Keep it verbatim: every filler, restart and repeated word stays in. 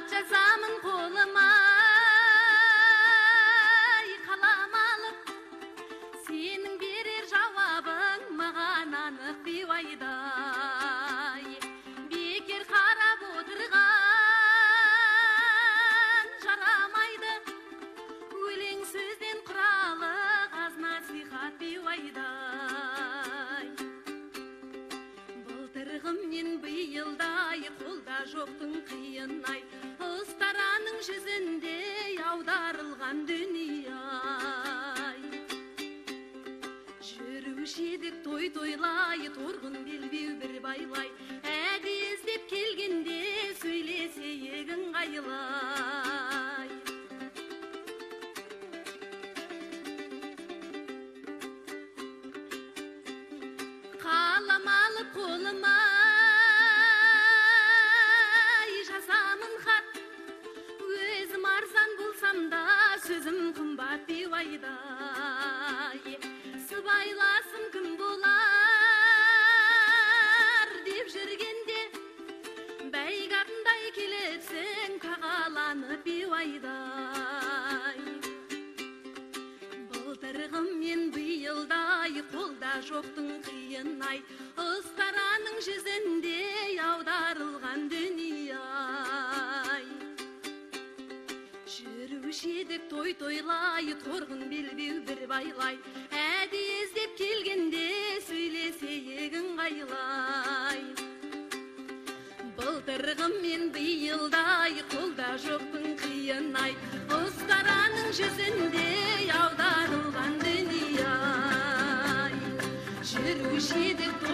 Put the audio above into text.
жазамын қолыма қалам алып, сенің берер жауабың маған анық бейуайдай. Бекер қарап отырған жарамайды, өлең сөзден құралы аз насихат бейуайдай. Былтырғым мен биылдай қолда жоқтың қиын-ай, ұстараның жүзінде аударылған дүние-ай. Жүруші едік той-тойлай, торғын белбеу бір байлай, әді іздеп келгенде сөйлесе егін қайлай. Қалам алып қолыма жазамын хат, өзім арзан болсам да сөзім қымбат бейуайдай. Сыбайласым кім болар деп жүргенде, бәйгағындай келіпсің қағаланып бейуайдай. Былтырғым мен биылдай қолда жоқтың қиын-ай, ұстараның жүзінде аударылған дүние-ай. Жүруші едік той-тойлай, торғын белбеу бір байлай, әді іздеп келгенде сөйлесе егін қайлай. Былтырғым мен биылдай қолда жоқтың қиын-ай, ұстараның жүзінде аударылған дүние-ай. Жүруші едік